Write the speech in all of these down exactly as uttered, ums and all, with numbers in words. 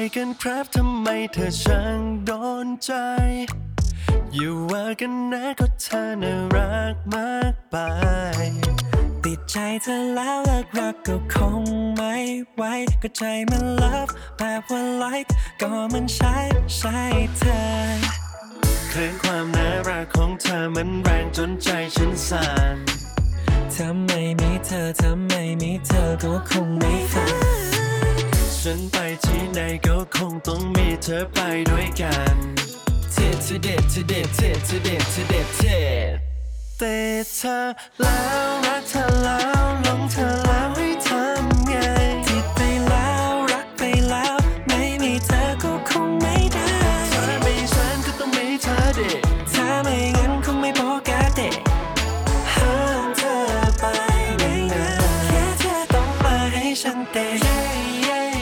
กันครับทำไมเธอช่างโดนใจอย่าว่ากันนะก็เธอน่ารักมากไปติดใจเธอแล้วเลิกรักก็คงไม่ไหวก็ใจมัน love แบบว่า like ก็มันใช่ใช่เธอคลื่นความน่ารักของเธอมันแรงจนใจฉันสั่นถ้าไม่มีเธอถ้าไม่มีเธอก็คงไม่ฝันฉันไปที่ไหนก็คงต้องมีเธอไปด้วยกันเท่เท่เด็ดเท่เด็ดเท่เท่เด็ดเท่เด็ดเท่ติดเธอแล้วรักเธอแล้วหลงเธอแล้วให้ทำไงติดไปแล้วรักไปแล้วไม่มีเธอก็คงไม่ได้ถ้าไม่ฉันก็ต้องมีเธอเด็กถ้าไม่งั้นคงไม่พอกาเด็กห้ามเธอไปไม่นานแค่เธอต้องมาให้ฉันเตะ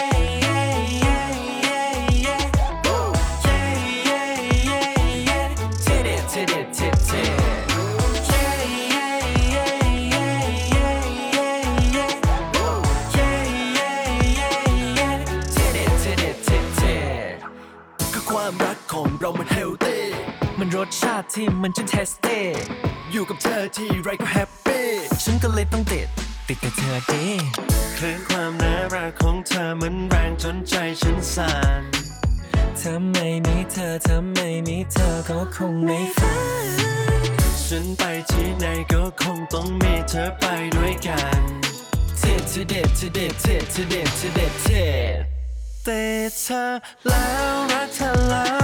ความรักของเรามันเฮลตี้มันรสชาติที่มันช่างเทสเต้อยู่กับเธอที่ไรก็แฮปปี้ฉันก็เลยต้องติดติดกับเธอดีคลื่นความน่ารักของเธอมันแรงจนใจฉันสั่นถ้าไม่มีเธอถ้าไม่มีเธอก็คงไม่ฝันฉันไปที่ไหนก็คงต้องมีเธอไปด้วยกันเท่เท่เด็ดเท่เด็ดเท่เท่เด็ดเท่เด็ดเท่ติดเธอแล้วรักเธอแล้ว